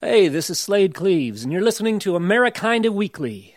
Hey, this is Slade Cleaves, and you're listening to Amerikinda Weekly.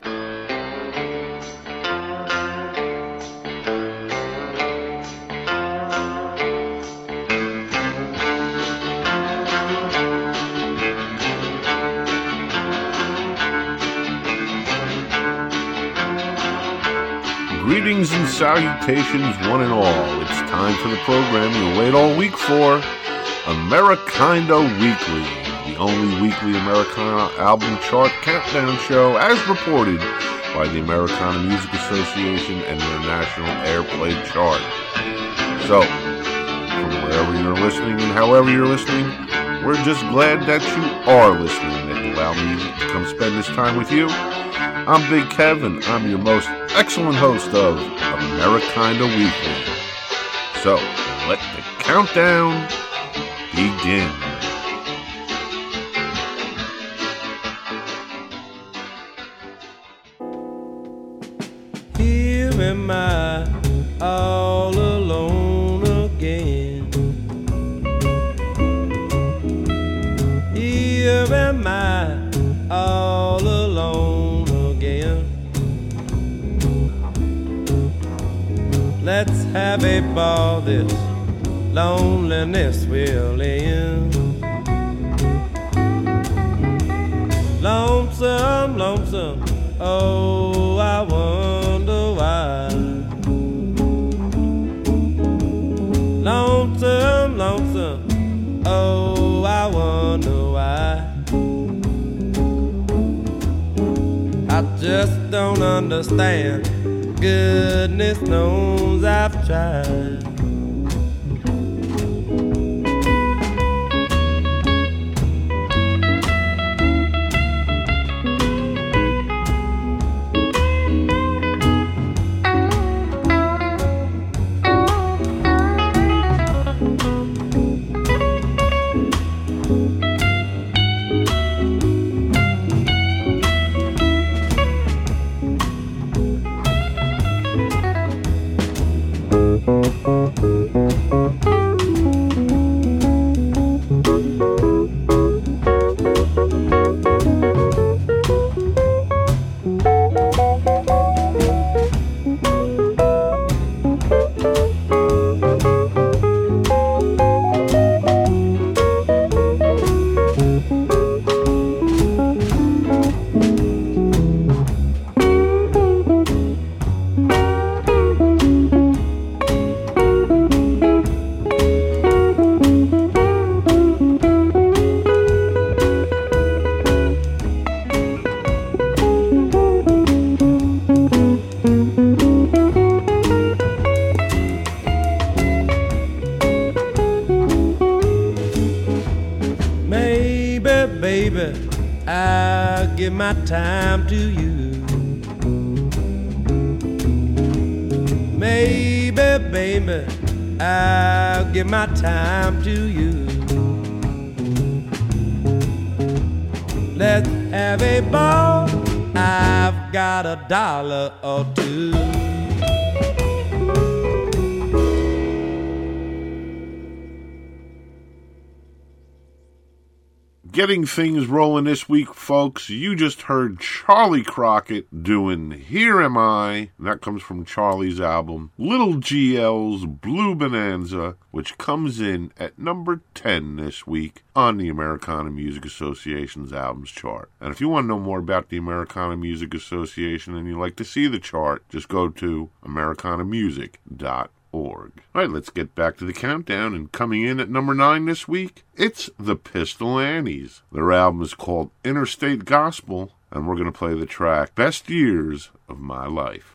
Greetings and salutations, one and all. It's time for the program you wait all week for, Amerikinda Weekly, the only weekly Americana album chart countdown show as reported by the Americana Music Association and their national airplay chart. So, from wherever you're listening and however you're listening, we're just glad that you are listening, that you allow me to come spend this time with you. I'm Big Kevin. I'm your most excellent host of Amerikinda Weekly. So, let the countdown begin. Here am I, all alone again. Here am I, all alone again. Let's have a ball, this loneliness will end. Lonesome, lonesome, oh, I wonder why. Lonesome, lonesome, oh, I wonder why. I just don't understand. Goodness knows I've tried. Give my time to you. Maybe, baby, I'll give my time to you. Let's have a ball. I've got $1 or two. Getting things rolling this week, folks, you just heard Charlie Crockett doing Here Am I. And that comes from Charlie's album, Little GL's Blue Bonanza, which comes in at number 10 this week on the Americana Music Association's albums chart. And if you want to know more about the Americana Music Association and you'd like to see the chart, just go to americanamusic.org. All right, let's get back to the countdown, and coming in at number 9 this week, it's the Pistol Annies. Their album is called Interstate Gospel, and we're going to play the track Best Years of My Life.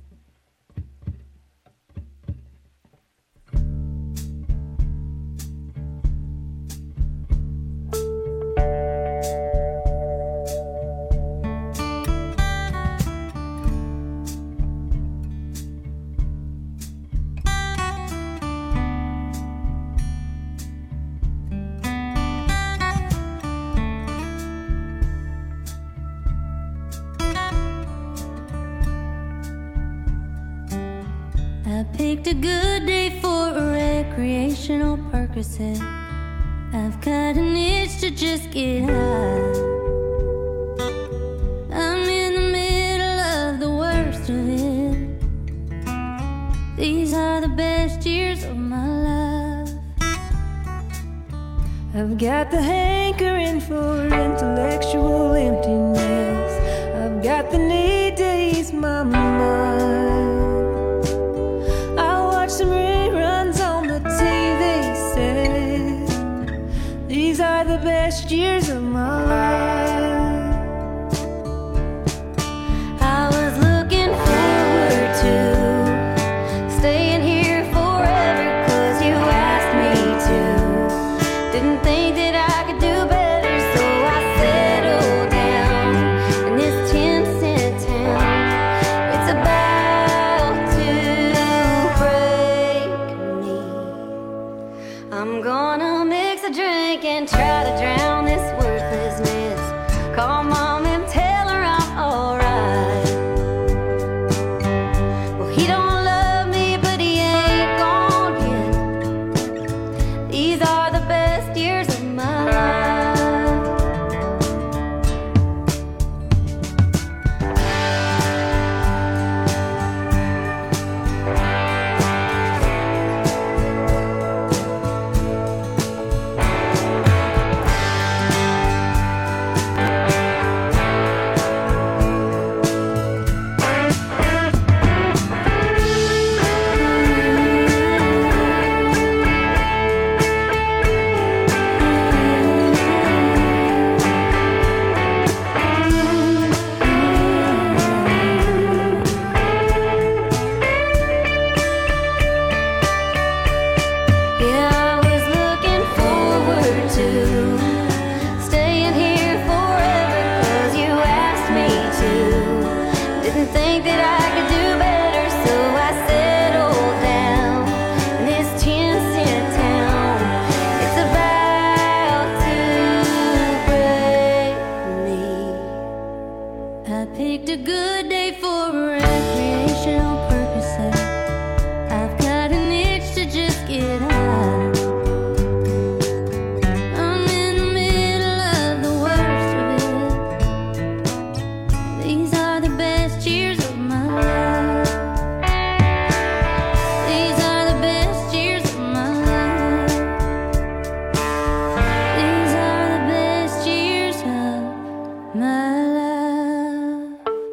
I picked a good day for a recreational Percocet. I've got an itch to just get high. I've got the hankering for intellectual emptiness. I've got the need to ease my mind. I watch some reruns on the TV set. These are the best years of my life. I was looking forward to staying here forever, 'cause you asked me to. Didn't think that I could do better, so I settled down in this 10-cent town. It's about to break me. I'm gonna mix a drink and try to drown this worthlessness. Call Mom and tell her I'm alright. Well, he don't love me, but he ain't gone yet. These are the best years of my life. Yeah, I was looking forward to staying here forever, 'cause you asked me to. Didn't think that I could do better, so I settled down in this 10-cent town. It's about to break me. I picked a good day for recreational purposes. I've got an itch to just get high. I'm in the middle of the worst of it. These are the best years of my life. These are the best years of my life. These are the best years of my life.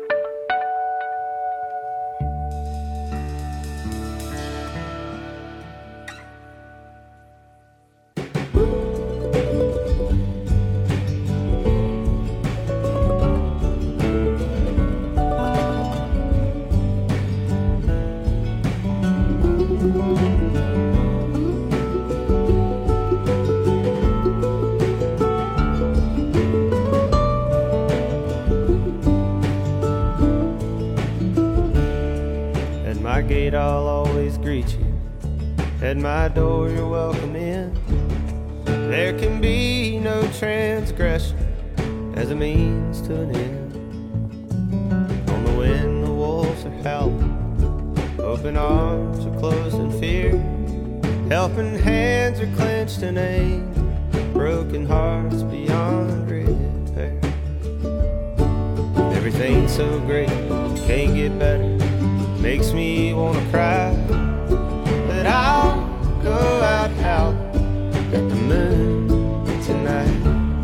At my gate I'll always greet you. At my door you're welcome in. There can be no transgression as a means to an end. On the wind the wolves are howling. Open arms are closed in fear. Helping hands are clenched in anger. Broken hearts beyond repair. Everything's so great, can't get better. Makes me wanna cry. But I'll go out at the moon tonight.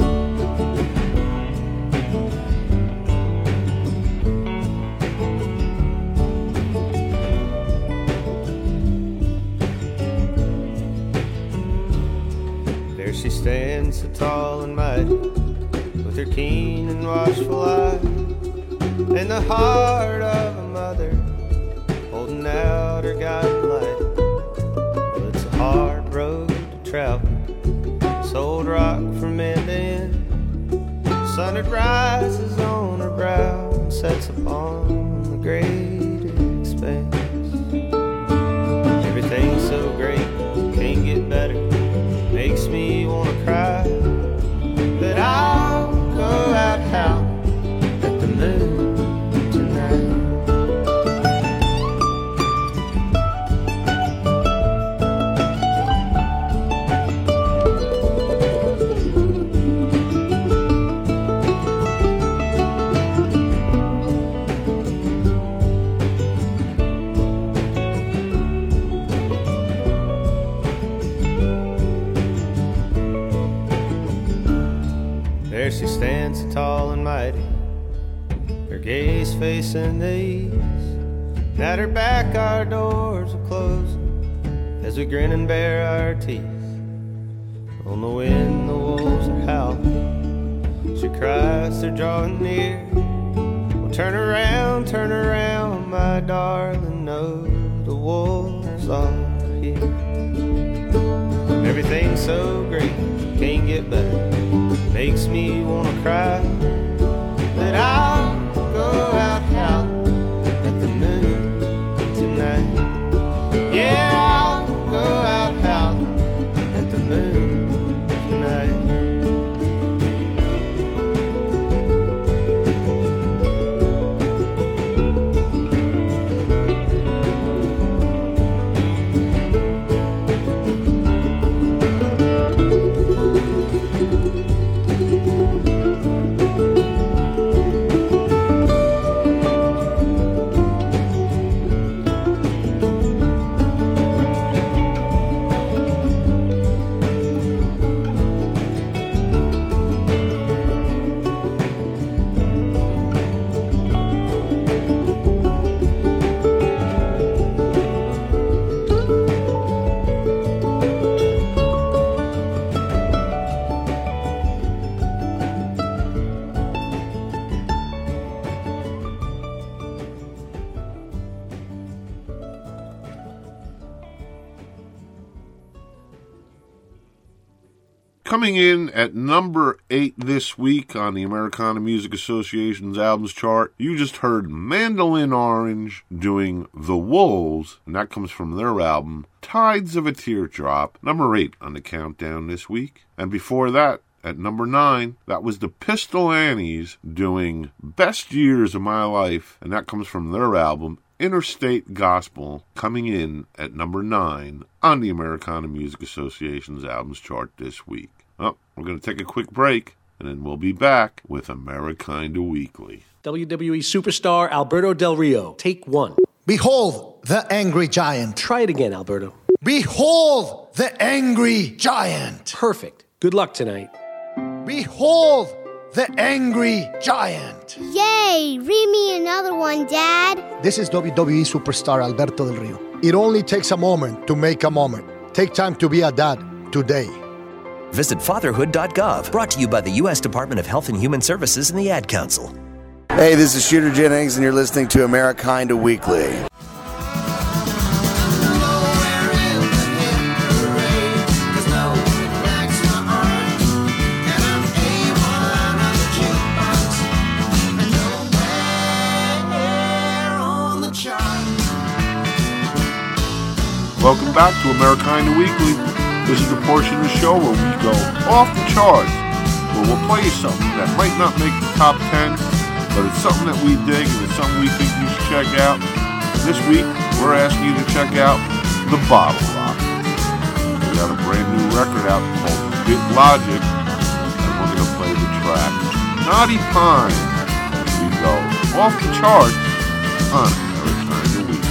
There she stands so tall and mighty, with her keen and watchful eye, and the heart of a mother holding out her guiding light. Well, it's a hard road to travel, sold rock from end to end. Sun it rises on her brow and sets upon the great expanse. Everything's so great, can't get better. Makes me wanna cry. But I'll go out at the moon tonight. There she stands so tall and mighty, her gaze facing the east. At her back our doors are closing as we grin and bare our teeth. On the wind the wolves are howling, she cries they're drawing near. Well, turn around, my darling, no, the wolves are here. Everything's so great, can't get better, makes me wanna cry. But I'll go out howling at the moon tonight. Yeah, I'll go out howling at the moon tonight. Coming in at number 8 this week on the Americana Music Association's albums chart, you just heard Mandolin Orange doing The Wolves, and that comes from their album Tides of a Teardrop, number 8 on the countdown this week. And before that, at number 9, that was the Pistol Annies doing Best Years of My Life, and that comes from their album Interstate Gospel, coming in at number 9 on the Americana Music Association's albums chart this week. Well, we're going to take a quick break, and then we'll be back with Amerikinda Weekly. WWE superstar Alberto Del Rio, take 1. Behold the angry giant. Try it again, Alberto. Behold the angry giant. Perfect. Good luck tonight. Behold the angry giant. Yay! Read me another one, Dad. This is WWE superstar Alberto Del Rio. It only takes a moment to make a moment. Take time to be a dad today. Visit fatherhood.gov, brought to you by the U.S. Department of Health and Human Services and the Ad Council. Hey, this is Shooter Jennings, and you're listening to Amerikinda Weekly. Welcome back to Amerikinda Weekly. This is the portion of the show where we go off the charts, where we'll play you something that might not make the top 10, but it's something that we dig and it's something we think you should check out. This week, we're asking you to check out The Bottle Rock. We got a brand new record out called Bit Logic, and we're going to play the track Knotty Pine. We go off the charts on Amerikinda Weekly.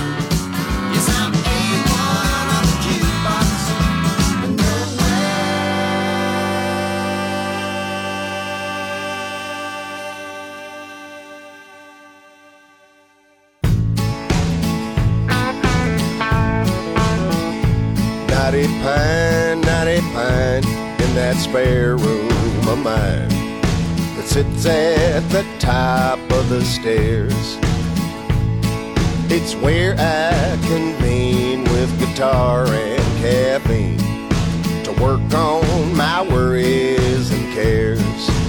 Knotty pine in that spare room of mine that sits at the top of the stairs. It's where I convene with guitar and caffeine to work on my worries and cares.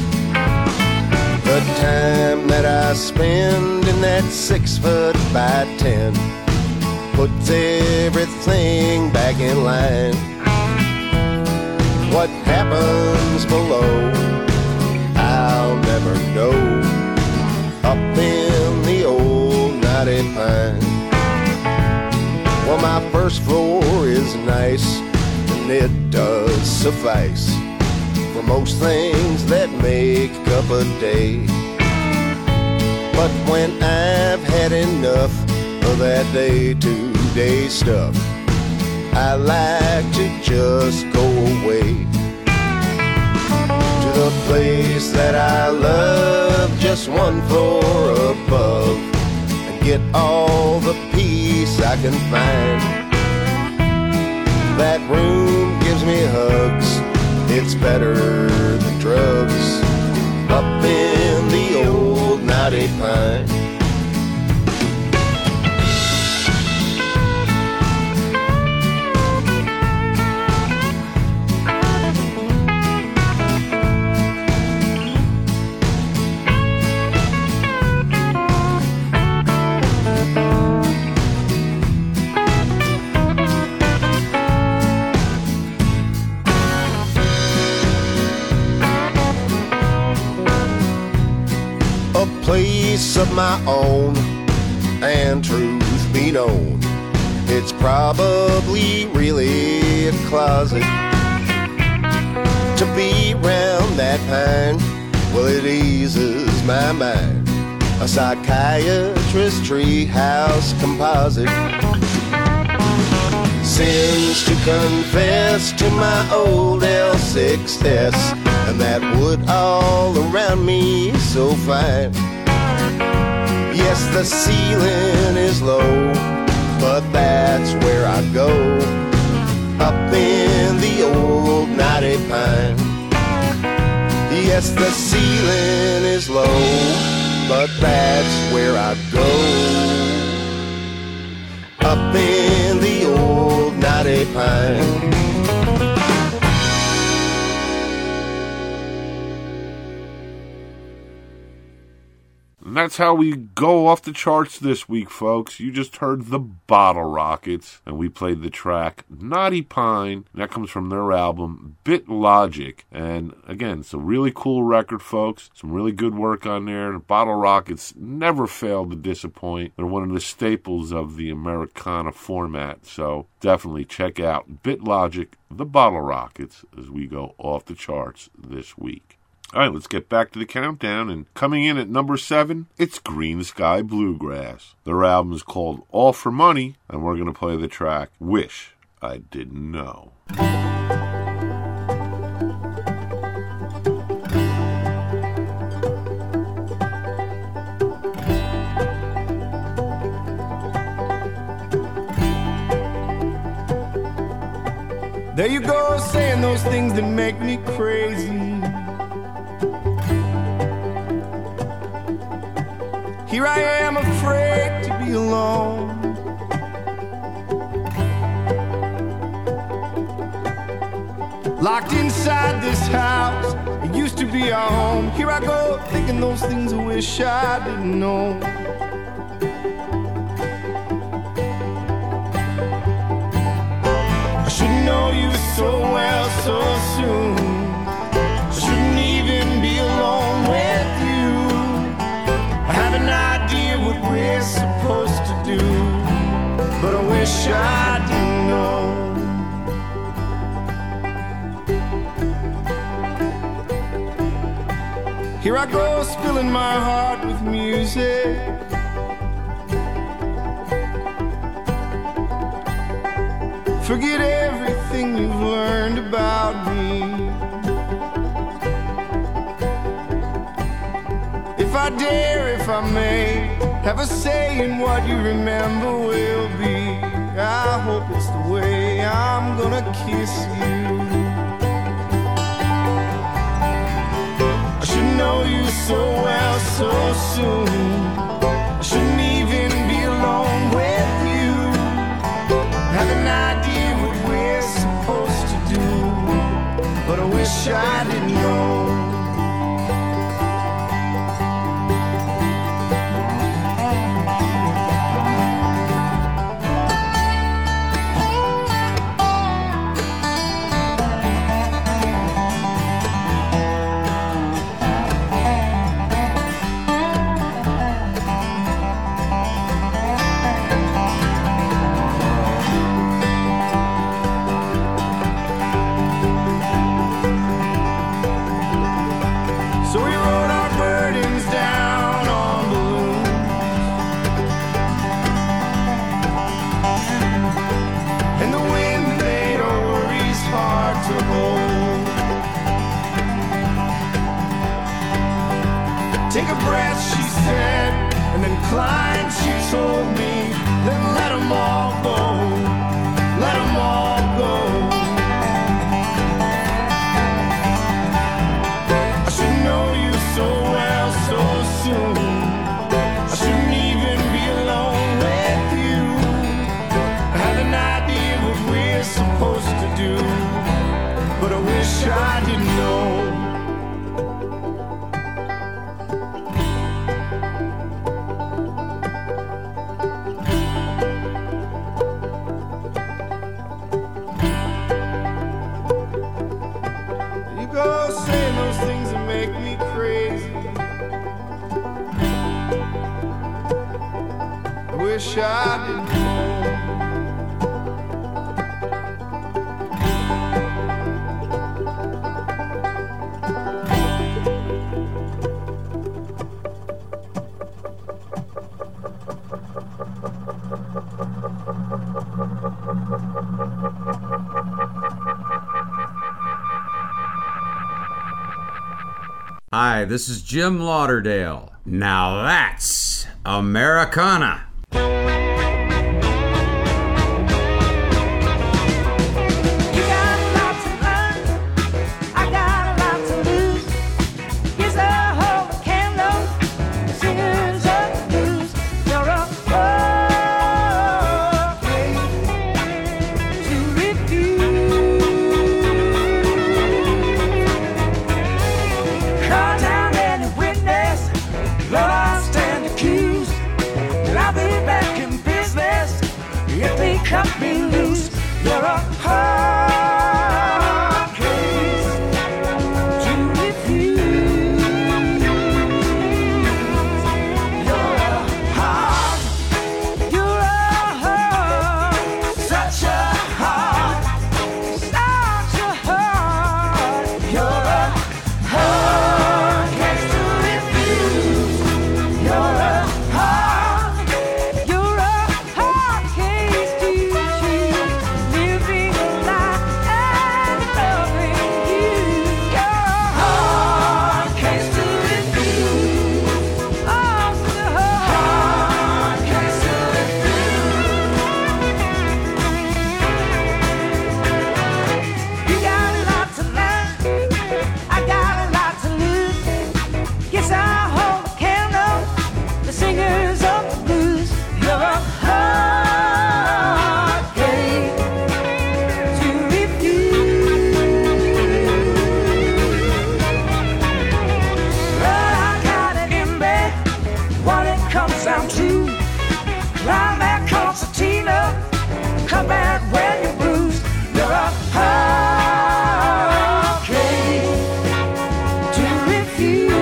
The time that I spend in that 6 foot by 10 puts everything back in line. What happens below, I'll never know. Up in the old knotty pine. Well, my first floor is nice, and it does suffice for most things that make up a day. But when I've had enough of that day-to-day stuff, I like to just go away to the place that I love, just one floor above, and get all the peace I can find. That room gives me hugs, it's better than drugs, up in the old knotty pine. Place of my own, and truth be known, it's probably really a closet. To be round that pine, well, it eases my mind. A psychiatrist treehouse composite. Sins to confess to my old L6S, and that wood all around me so fine. Yes, the ceiling is low, but that's where I go, up in the old knotty pine. Yes, the ceiling is low, but that's where I go, up in the old knotty pine. And that's how we go off the charts this week, folks. You just heard the Bottle Rockets, and we played the track Knotty Pine. And that comes from their album BitLogic. And again, it's a really cool record, folks. Some really good work on there. The Bottle Rockets never fail to disappoint. They're one of the staples of the Americana format. So definitely check out BitLogic, the Bottle Rockets, as we go off the charts this week. All right, let's get back to the countdown, and coming in at number 7, it's Green Sky Bluegrass. Their album is called All for Money, and we're going to play the track Wish I Didn't Know. There you go, saying those things that make me crazy. Here I am, afraid to be alone. Locked inside this house, it used to be our home. Here I go, thinking those things I wish I didn't know. I should know you so well so soon. I shouldn't even be alone with you. I have an idea what we're supposed to do, but I wish I didn't know. Here I go, spilling my heart with music. Forget everything you've learned about me. If I dare, if I may, have a say in what you remember will be. I hope it's the way I'm gonna kiss you. I should know you so well so soon. I shouldn't even be alone with you. Have an idea what we're supposed to do, but I wish I didn't know. Take a breath, she said, and then climb, she told me. Then let them all go, let them all go. I should know you so well so soon. I shouldn't even be alone with you. I have an idea what we're supposed to do, but I wish I didn't know. You go saying those things that make me crazy. I wish I didn't know. Hi, this is Jim Lauderdale. Now that's Americana. Cut me loose, you're a hard case to refuse. You're a hard, such a hard, you're a hard case to refuse. You're a hard case to living a life and loving you. You're a hard case to refuse. Oh, the hard case to refuse. You got a lot to learn, I got a lot to lose. Guess I'll hold a candle, the singers of the blues. You're a hard case to refuse. But I got it in bed, what it comes down to. Climb that concertina, come back when you're bruised. You're a hard case to refuse.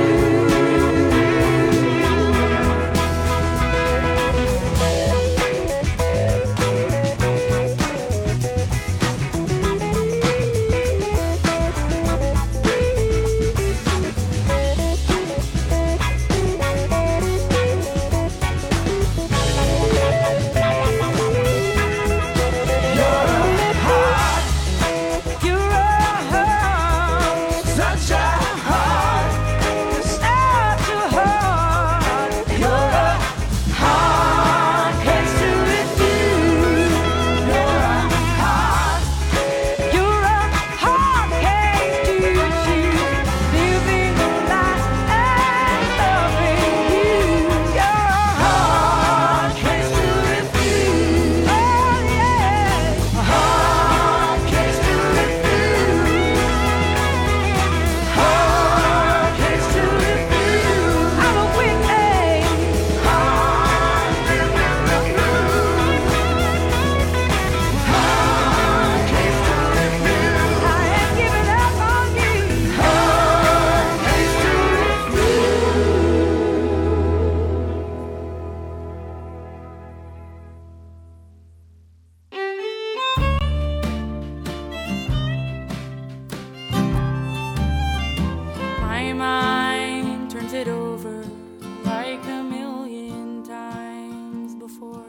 My mind turns it over like a million times before.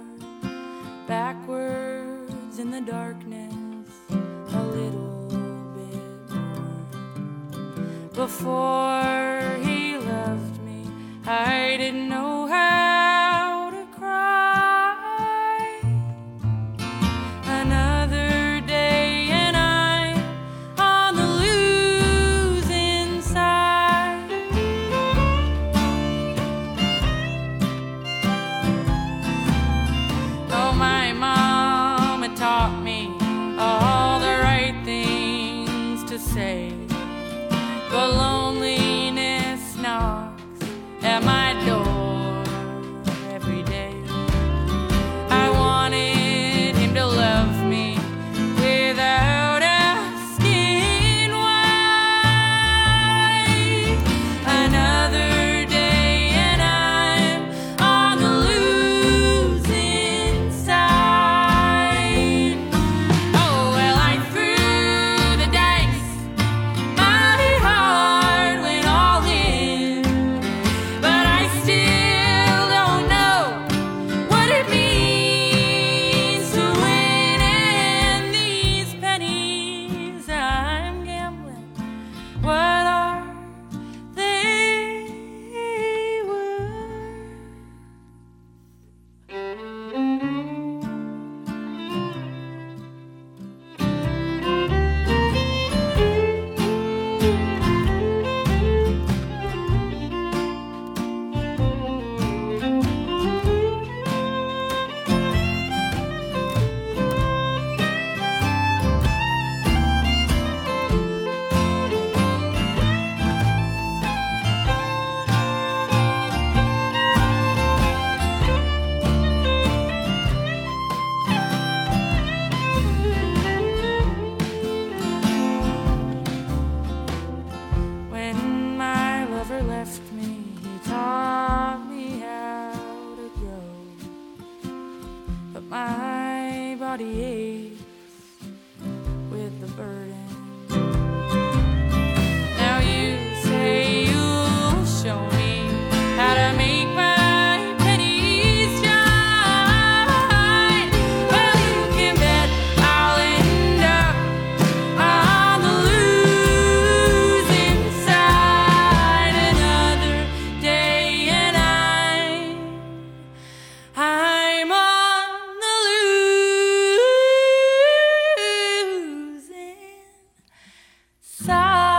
Backwards in the darkness, a little bit more. Before he left me, but loneliness knocks at my door every day. I wanted him to love me without asking why. Another day and I'm on the losing side. Oh, well, I threw the dice. My heart went all in, but I still don't know what it means to win. And these pennies I'm gambling, what are they worth? When my lover left me, he taught me how to grow, but my body aches with the burden. Now you say you'll show me how to make my pennies shine. Well, you can bet I'll end up on the losing side. Another day and I'm on the losing side.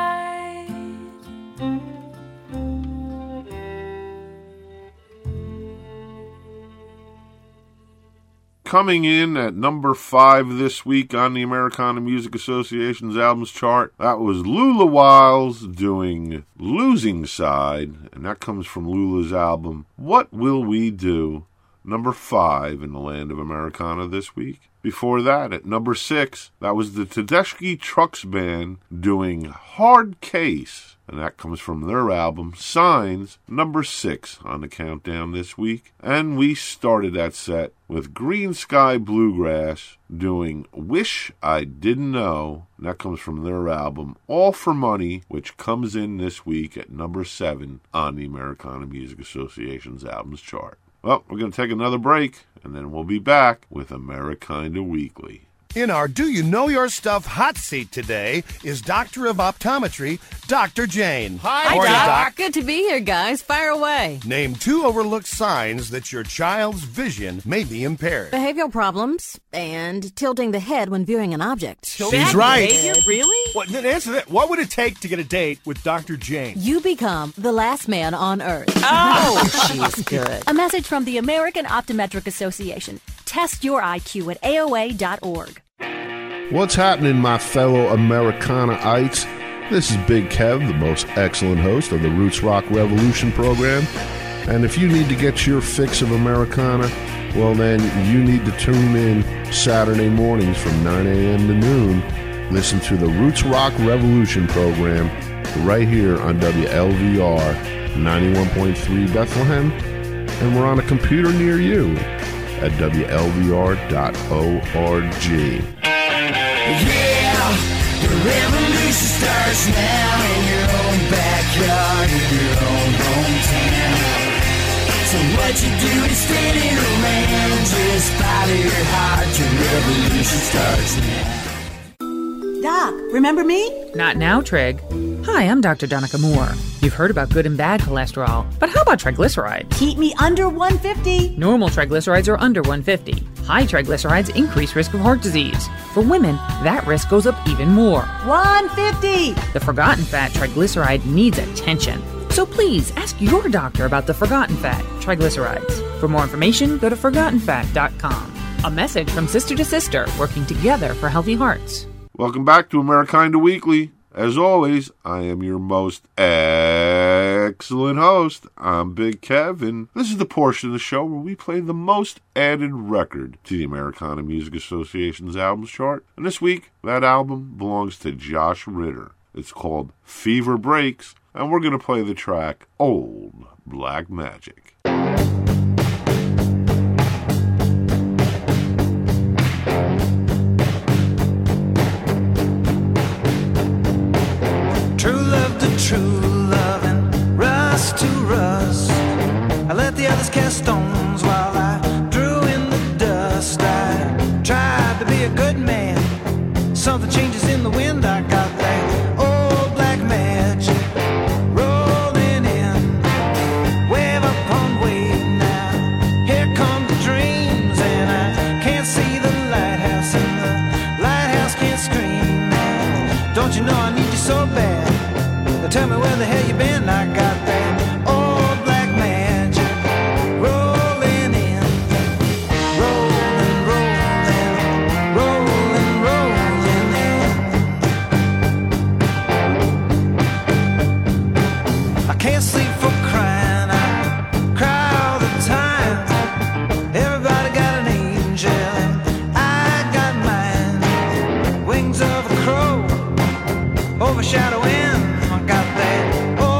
Coming in at number 5 this week on the Americana Music Association's albums chart, that was Lula Wiles doing Losing Side, and that comes from Lula's album, What Will We Do? Number 5 in the land of Americana this week. Before that, at number 6, that was the Tedeschi Trucks Band doing Hard Case, and that comes from their album, Signs, number 6 on the countdown this week. And we started that set with Green Sky Bluegrass doing Wish I Didn't Know, and that comes from their album, All for Money, which comes in this week at number 7 on the Americana Music Association's albums chart. Well, we're going to take another break, and then we'll be back with Americana Weekly. In our Do You Know Your Stuff hot seat today is Doctor of Optometry, Dr. Jane. Hi, Doc. Good to be here, guys. Fire away. Name 2 overlooked signs that your child's vision may be impaired. Behavioral problems and tilting the head when viewing an object. She's right. Really? What, answer that. What would it take to get a date with Dr. Jane? You become the last man on Earth. Oh, she's good. A message from the American Optometric Association. Test your IQ at AOA.org. What's happening, my fellow Americanaites? This is Big Kev, the most excellent host of the Roots Rock Revolution program. And if you need to get your fix of Americana, well then you need to tune in Saturday mornings from 9 a.m. to noon. Listen to the Roots Rock Revolution program right here on WLVR 91.3 Bethlehem. And we're on a computer near you at WLVR.org. Yeah, the revolution starts now in your own backyard, in your own hometown. So what you do instead of around, just follow your heart, your revolution starts now. Doc, remember me? Not now, Trig. Hi, I'm Dr. Donica Moore. You've heard about good and bad cholesterol, but how about triglycerides? Keep me under 150. Normal triglycerides are under 150. High triglycerides increase risk of heart disease. For women, that risk goes up even more. 150! The forgotten fat triglyceride needs attention. So please ask your doctor about the forgotten fat triglycerides. For more information, go to ForgottenFat.com. A message from Sister to Sister, working together for healthy hearts. Welcome back to Americana Weekly. As always, I am your most excellent host. I'm Big Kev, and this is the portion of the show where we play the most added record to the Americana Music Association's albums chart. And this week, that album belongs to Josh Ritter. It's called Fever Breaks, and we're going to play the track Old Black Magic. True love to true love and rust to rust. I let the others cast stones while I drew in the dust. I tried to be a good man. Something changes in the wind. I got that old black magic rolling in, wave upon wave now. Here come the dreams, and I can't see the lighthouse, and the lighthouse can't scream now. Don't you know I need you so bad? Tell me where the hell you been. I got that old black magic rolling in, rolling, rolling, rolling, rolling in. I can't sleep for crying, I cry all the time. Everybody got an angel and I got mine. Wings of a crow overshadowing. Got that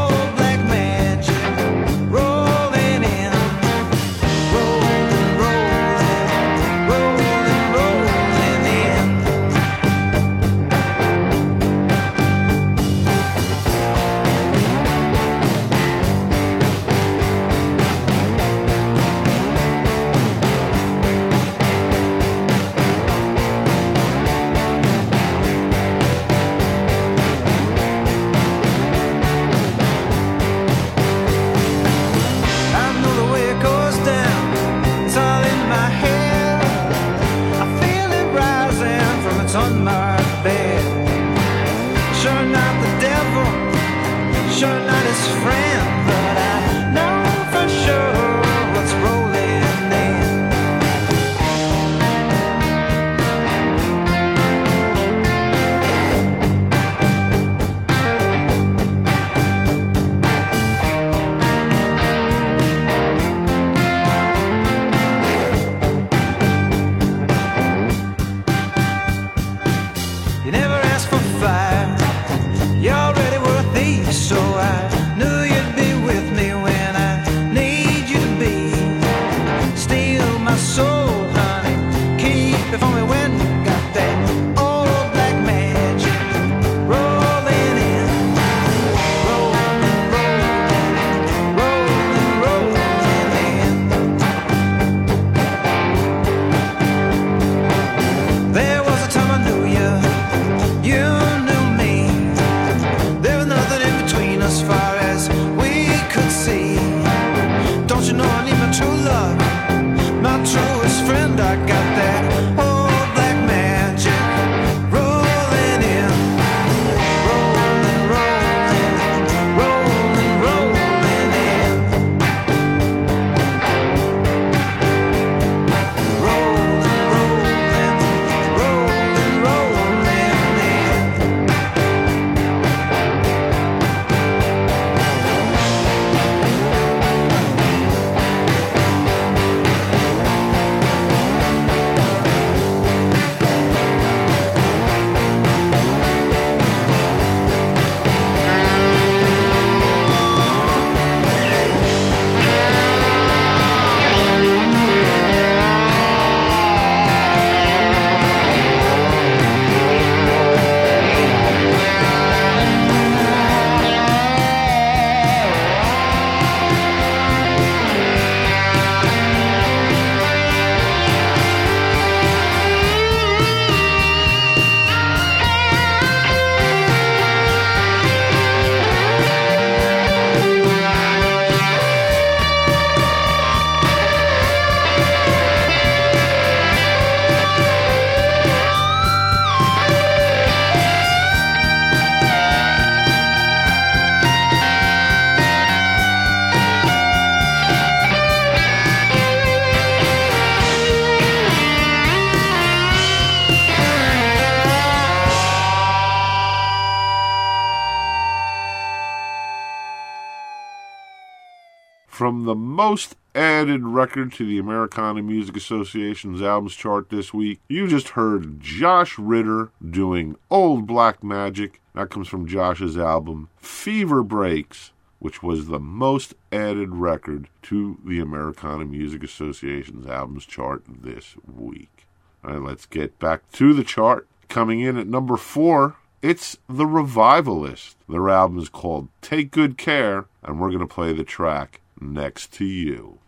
From the most added record to the Americana Music Association's albums chart this week, you just heard Josh Ritter doing Old Black Magic. That comes from Josh's album Fever Breaks, which was the most added record to the Americana Music Association's albums chart this week. All right, let's get back to the chart. Coming in at number 4, it's The Revivalists. Their album is called Take Good Care, and we're going to play the track Next to You.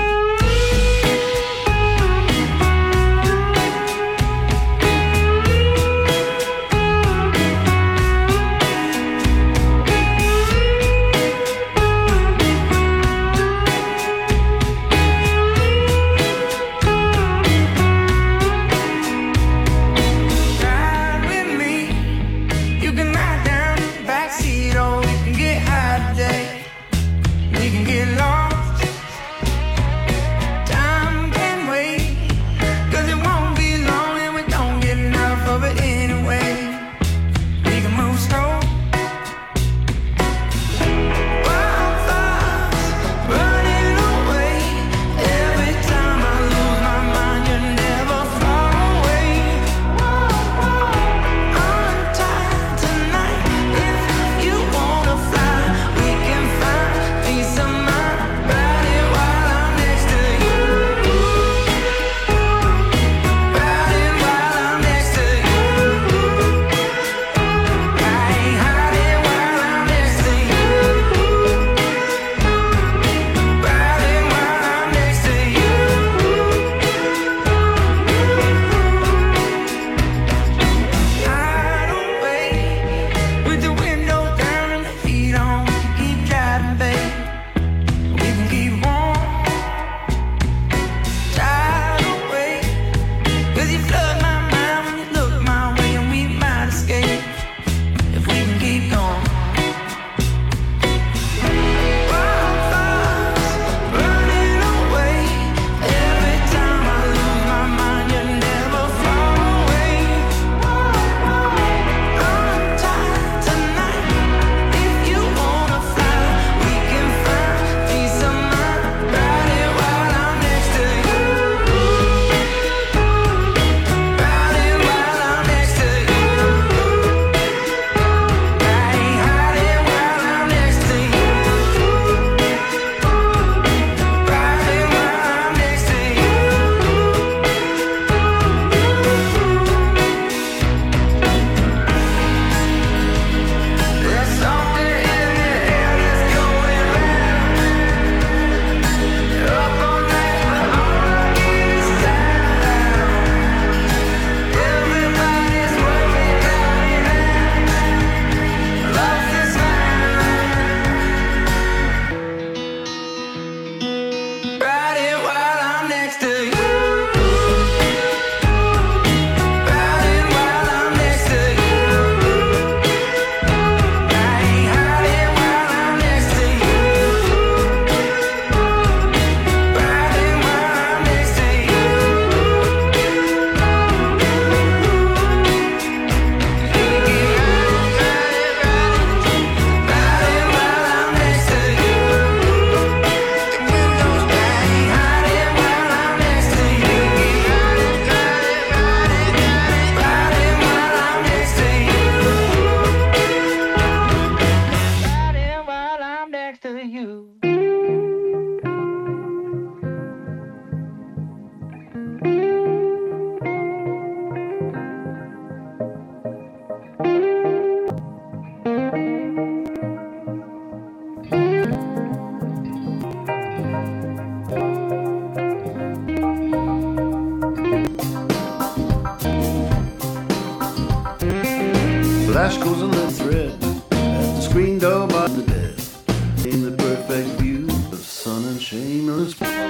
Flash goes on the thread at the screen door by the bed. In the perfect view of sun and shameless.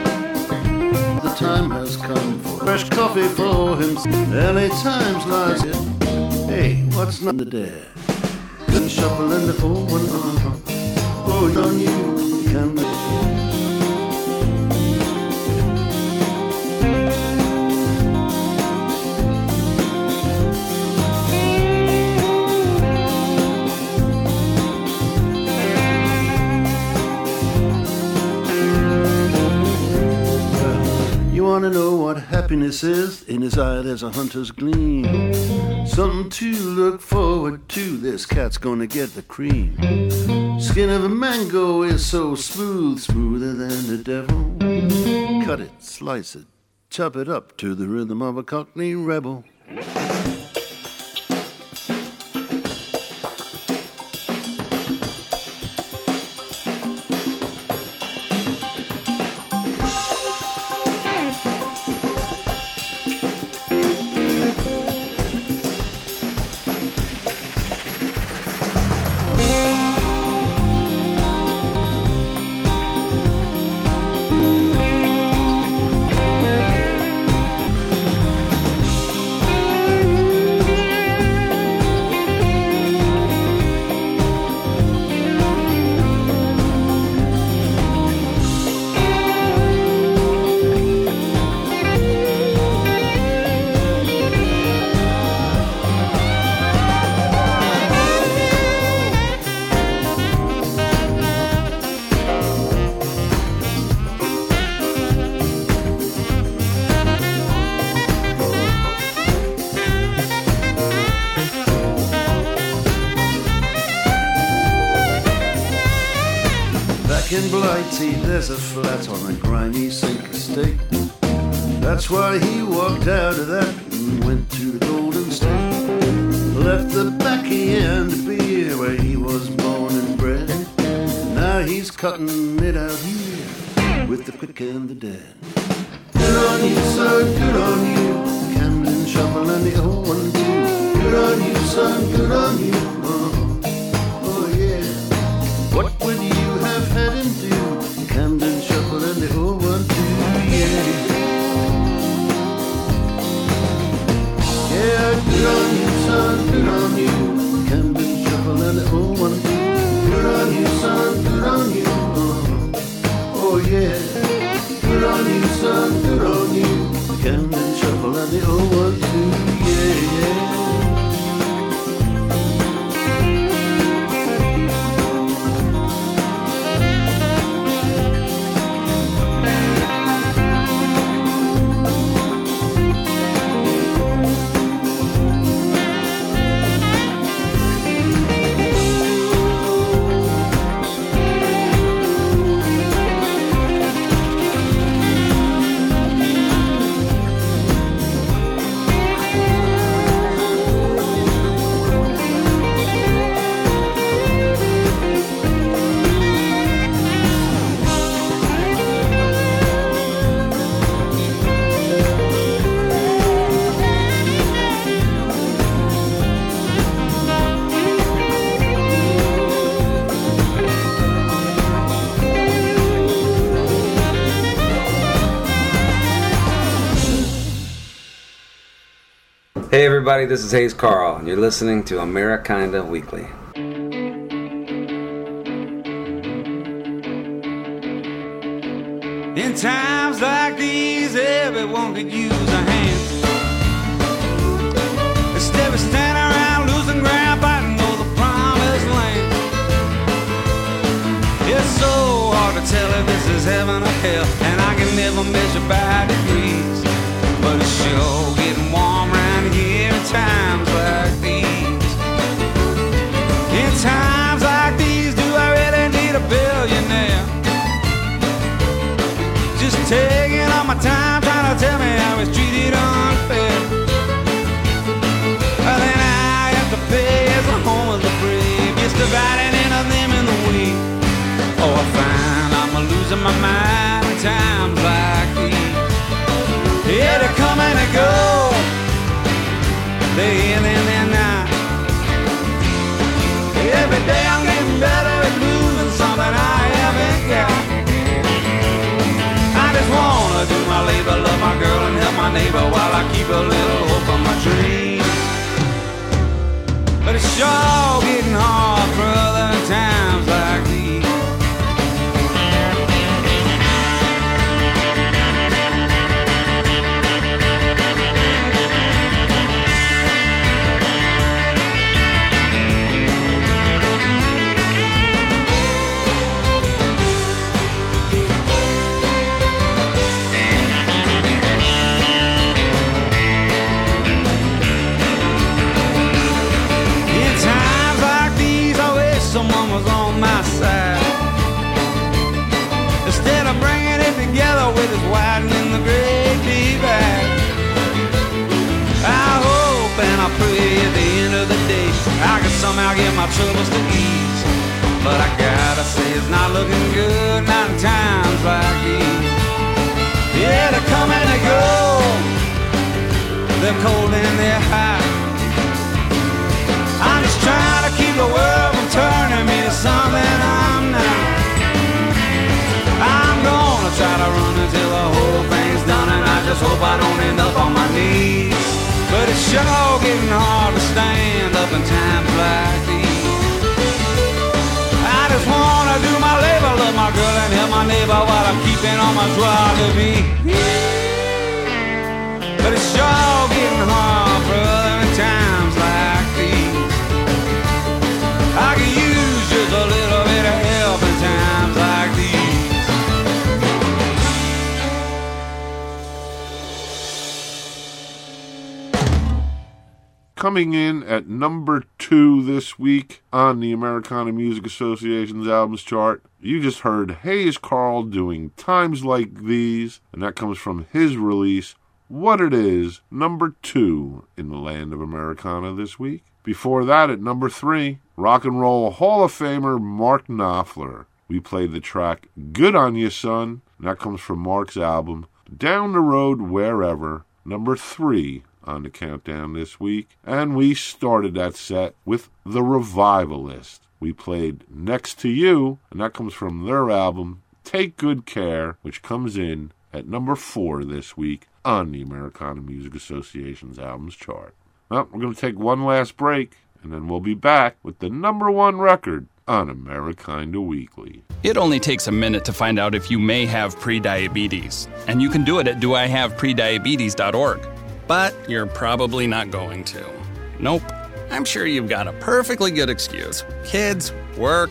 The time has come for fresh coffee for him. LA Times lies here. Hey, what's not the dare? Can shuffle in the 411. Oh, on you can. want to know what happiness is? In his eye there's a hunter's gleam. Something to look forward to. This cat's gonna get the cream. Skin of a mango is so smooth, smoother than the devil. Cut it, slice it, chop it up to the rhythm of a Cockney rebel. In Blighty, there's a flat on a grimy sink estate. That's why he walked out of that and went to the Golden State. Left the backy and the beer where he was born and bred. Now he's cutting it out here with the quick and the dead. Good on you, son, good on you. Camden Shuffle and the old one too. Good on you, son, good on you. Oh yeah. What would you have had him do? Camden Shuffle and the old one too, yeah. Yeah, good on you, son, good on you. Camden Shuffle and the old one too. Good on you, son, good on you. Oh yeah. Good on you, son, good on you. Camden Shuffle and the old one too, yeah. Hey everybody, this is Hayes Carl, and you're listening to Amerikinda Weekly. In times like these, everyone could use a hand. Instead of standing around losing ground, fighting for the promised land. It's so hard to tell if this is heaven or hell, and I can never measure by degrees. But it's sure getting warm around here in times like these. In times like these, do I really need a billionaire? Just taking all my time trying to tell me I was treated unfair. Well, then I have to pay as a home of the brave, just dividing into them and the weak. Oh, I find I'm losing my mind in times like these. Yeah, they come and they go, they in and they're not. Every day I'm getting better at losing something I haven't got. I just wanna do my labor, love my girl and help my neighbor while I keep a little hope on my dreams. But it's sure getting hard for other times like these. get my troubles to ease. But I gotta say it's not looking good, not in times like these. Yeah, they come and they go, they're cold and they're hot. I'm just trying to keep the world from turning me to something I'm not. I'm gonna try to run until the whole thing's done, and I just hope I don't end up on my knees. But it's sure getting hard to stand up in times like these. I just wanna do my labor, love my girl and help my neighbor while I'm keeping on my joie de vivre. But it's sure getting hard, brother, in times like these. I could use just a little bit of help in times like these. Coming in at number 2 this week on the Americana Music Association's albums chart, you just heard Hayes Carll doing Times Like These, and that comes from his release, What It Is, number 2 in the land of Americana this week. Before that, at number 3, Rock and Roll Hall of Famer Mark Knopfler. We played the track Good On You Son, and that comes from Mark's album Down the Road Wherever, number 3 on the countdown this week. And we started that set with The Revivalist. We played Next to You, and that comes from their album Take Good Care, which comes in at number 4 this week on the Americana Music Association's albums chart. Well, we're going to take one last break, and then we'll be back with the number 1 record on Americana Weekly. It only takes a minute to find out if you may have prediabetes, and you can do it at doihaveprediabetes.org. But you're probably not going to. Nope. I'm sure you've got a perfectly good excuse. Kids, work.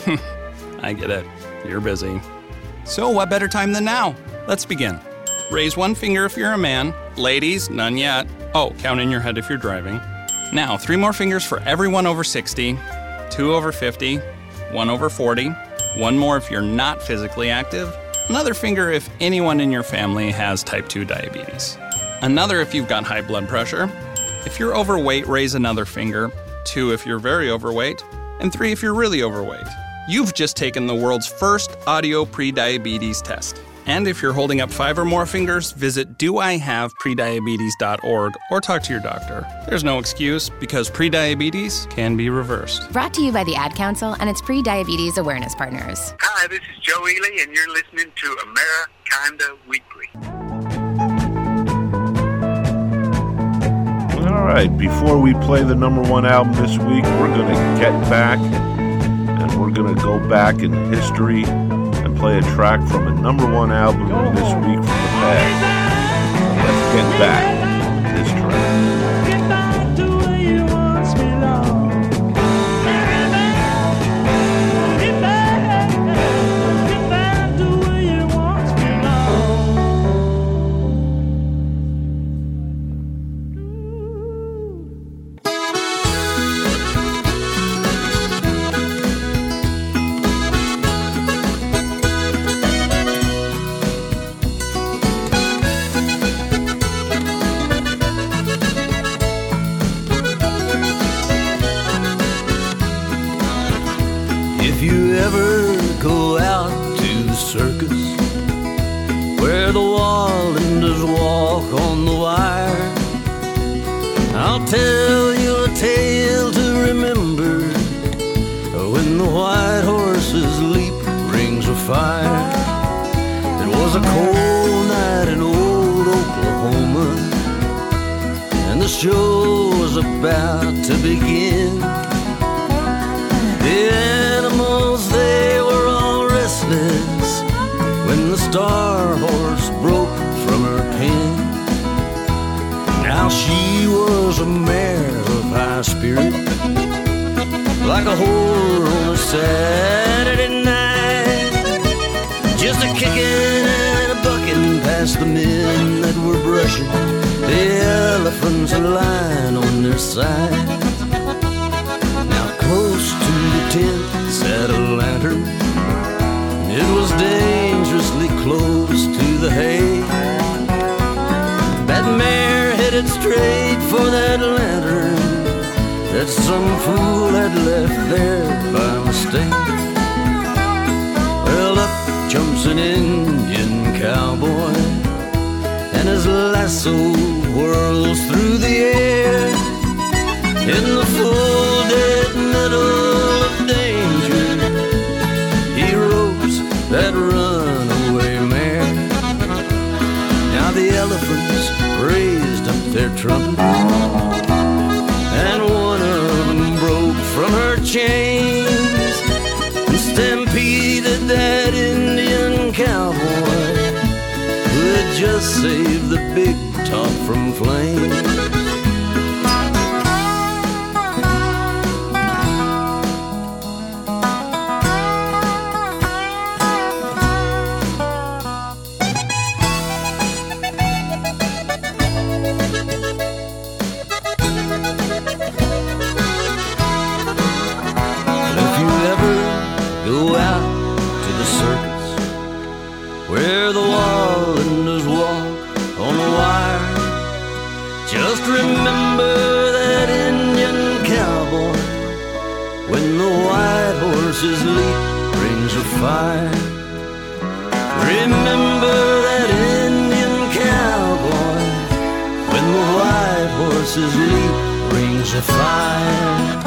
I get it. You're busy. So what better time than now? Let's begin. Raise one finger if you're a man. Ladies, none yet. Oh, count in your head if you're driving. Now, 3 more fingers for everyone over 60, 2 over 50, 1 over 40, 1 more if you're not physically active, another finger if anyone in your family has type 2 diabetes. Another if you've got high blood pressure. If you're overweight, raise another finger. 2 if you're very overweight. And 3 if you're really overweight. You've just taken the world's first audio prediabetes test. And if you're holding up 5 or more fingers, visit doihaveprediabetes.org or talk to your doctor. There's no excuse because prediabetes can be reversed. Brought to you by the Ad Council and its pre-diabetes awareness partners. Hi, this is Joe Ely, and you're listening to Americana Weekly. All right, before we play the number 1 album this week, we're going to get back, and we're going to go back in history and play a track from a number 1 album this week from the past. Let's get back to this track. If you ever go out to the circus where the Wallanders walk on the wire, I'll tell you a tale to remember when the white horse's leap rings of fire. It was a cold night in old Oklahoma, and the show was about to begin. The animals, they were all restless when the star horse broke from her pen. Now she was a mare of high spirit, like a whore on a Saturday night, just a kicking and a bucking past the men that were brushing the elephants lying on their side. Close to the tent sat a lantern. It was dangerously close to the hay. That mare headed straight for that lantern that some fool had left was an Indian cowboy, and his lasso whirls through the air. In the full dead middle of danger, he ropes that runaway mare. Now the elephants raised up their trumpets, and one of them broke from her chains and stampeded that Indian cowboy who had just saved the big top from flames. Where the Wallanders walk on the wire, just remember that Indian cowboy when the white horse's leap brings a fire. Remember that Indian cowboy when the white horse's leap brings a fire.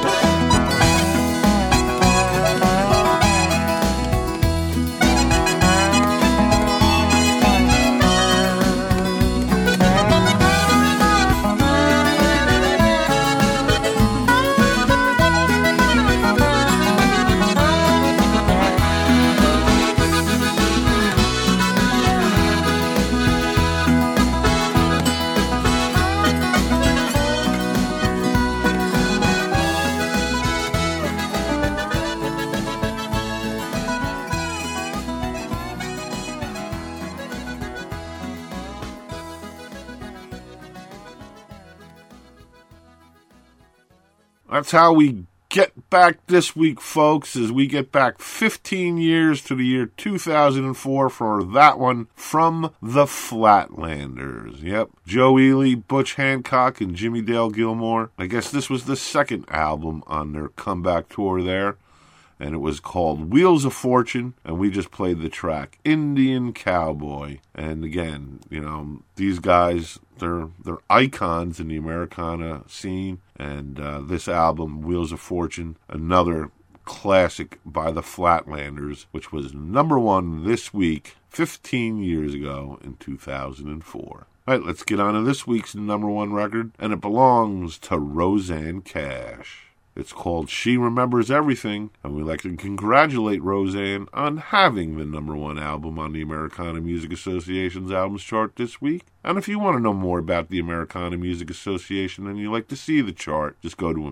That's how we get back this week, folks, as we get back 15 years to the year 2004 for that one from the Flatlanders. Yep, Joe Ely, Butch Hancock, and Jimmy Dale Gilmore. I guess this was the second album on their comeback tour there, and it was called Wheels of Fortune, and we just played the track Indian Cowboy. And again, you know, these guys, they're icons in the Americana scene, and this album, Wheels of Fortune, another classic by the Flatlanders, which was #1 this week, 15 years ago in 2004. All right, let's get on to this week's #1 record, and it belongs to Rosanne Cash. It's called She Remembers Everything, and we'd like to congratulate Rosanne on having the #1 album on the Americana Music Association's albums chart this week. And if you want to know more about the Americana Music Association and you'd like to see the chart, just go to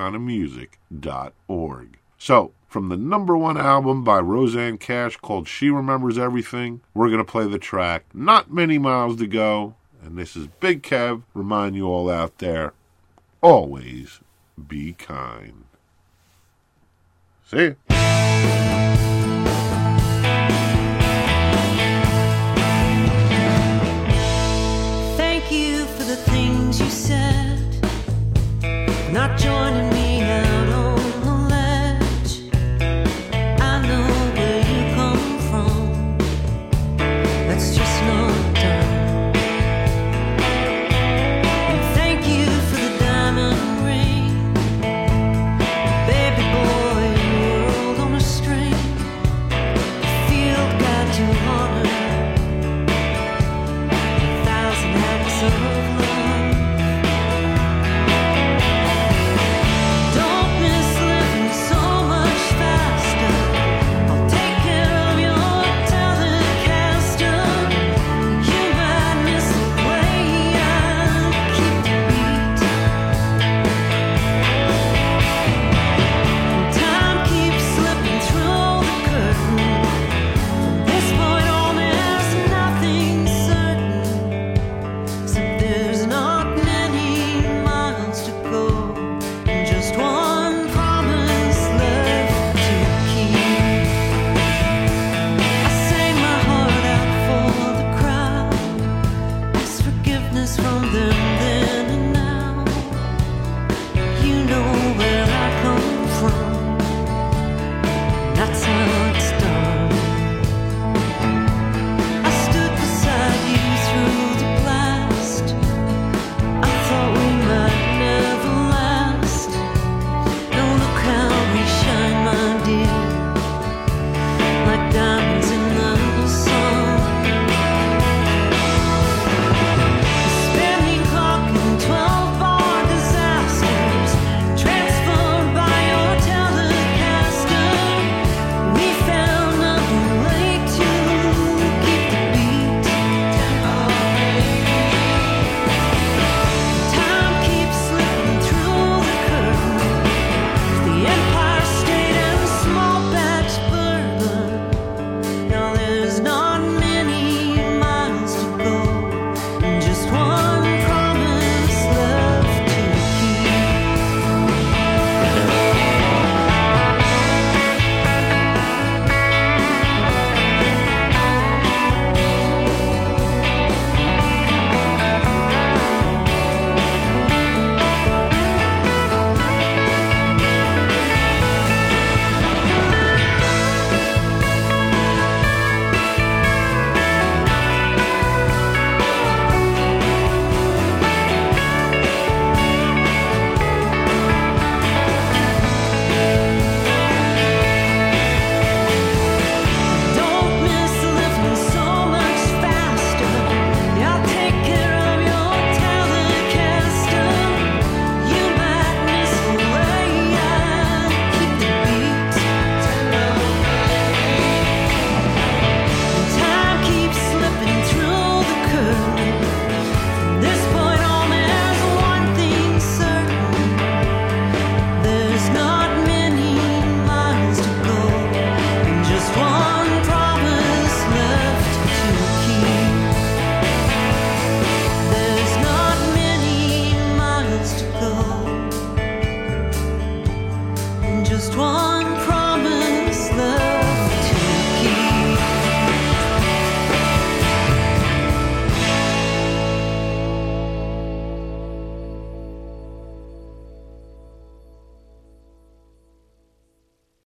americanamusic.org. So, from the #1 album by Rosanne Cash called She Remembers Everything, we're going to play the track Not Many Miles to Go. And this is Big Kev, remind you all out there, always be kind. See ya.